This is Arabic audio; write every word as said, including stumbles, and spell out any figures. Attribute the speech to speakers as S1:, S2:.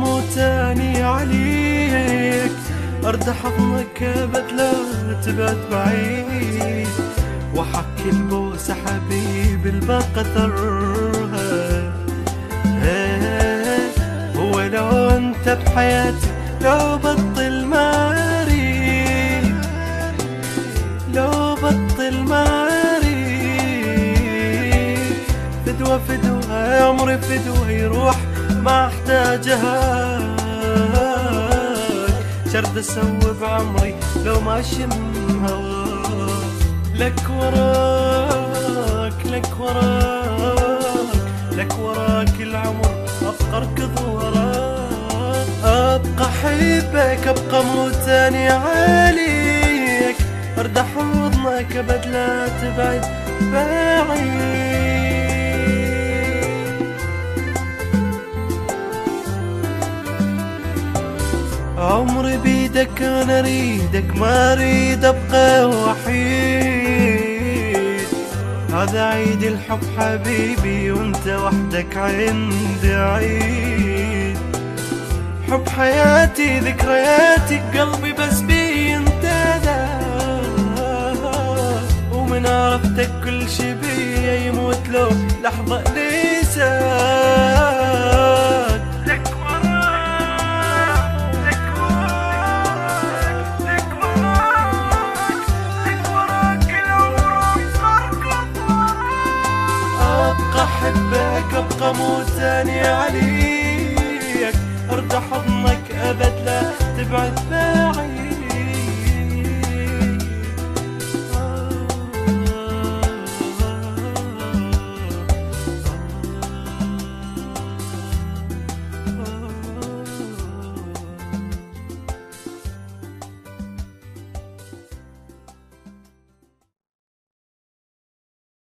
S1: مو تاني عليك، ارد حضنك ابد لا تبعد بعيد، وحكي البوسة حبيبي الباقى اثرها. هو لو انت بحياتي لو بطل ما اريد، لو بطل ما اريد، فدوة فدوة يا عمري فدوة يروح ما احتاجها، شرد اسوي بعمري لو ما اشم هواك. لك وراك لك وراك لك وراك العمر ابقى اركض وراك، ابقى احبك ابقى مو تاني عليك، ارد حضنك ابد لا تبعد بعيد. عمري بيدك انا اريدك ما اريد ابقى وحيد، هذا عيد الحب حبيبي وانت وحدك عندي عيد، حب حياتي ذكرياتي قلبي بس بي انت ذا، ومن عرفتك كل شي بي يموت لو لحظة لسان. أحبك أبقى مو تاني عليك، أرد حضنك أبد لا تبعد بعيد.